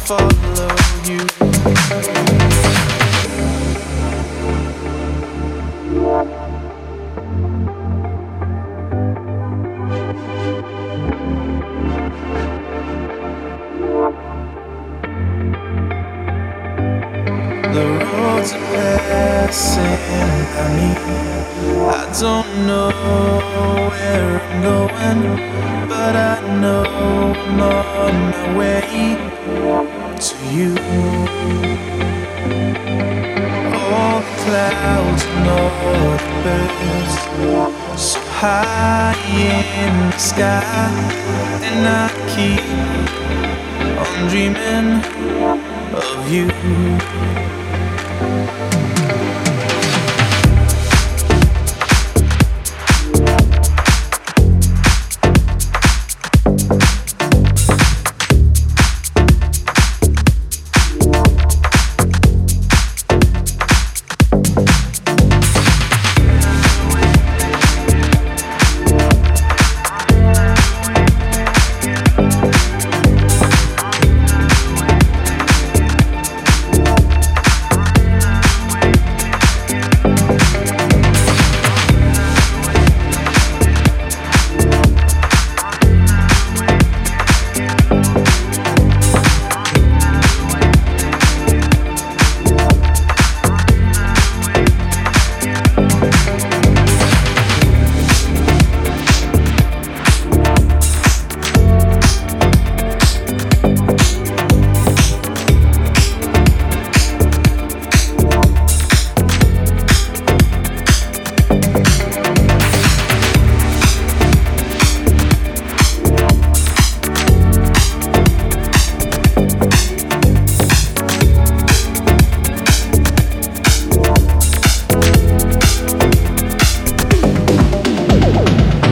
follow you. The roads are passing by me. I don't know where I'm going, but I know I'm on my way to you. All the clouds and all the birds so high in the sky, and I keep on dreaming of you.